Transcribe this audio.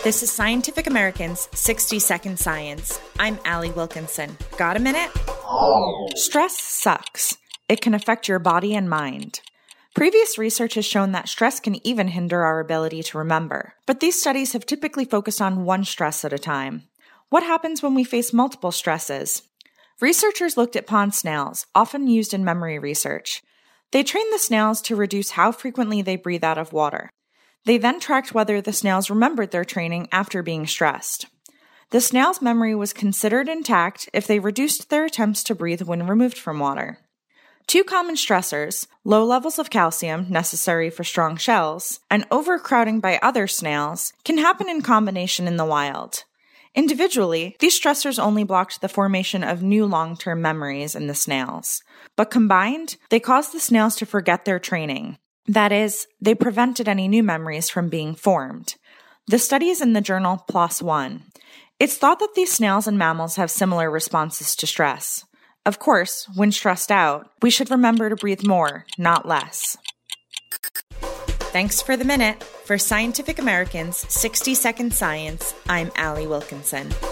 This is Scientific American's 60-Second Science. I'm Allie Wilkinson. Got a minute? Stress sucks. It can affect your body and mind. Previous research has shown that stress can even hinder our ability to remember. But these studies have typically focused on one stress at a time. What happens when we face multiple stresses? Researchers looked at pond snails, often used in memory research. They trained the snails to reduce how frequently they breathe out of water. They then tracked whether the snails remembered their training after being stressed. The snails' memory was considered intact if they reduced their attempts to breathe when removed from water. Two common stressors, low levels of calcium necessary for strong shells, and overcrowding by other snails, can happen in combination in the wild. Individually, these stressors only blocked the formation of new long-term memories in the snails. But combined, they caused the snails to forget their training. That is, they prevented any new memories from being formed. The study is in the journal PLOS One. It's thought that these snails and mammals have similar responses to stress. Of course, when stressed out, we should remember to breathe more, not less. Thanks for the minute. For Scientific American's 60-Second Science, I'm Allie Wilkinson.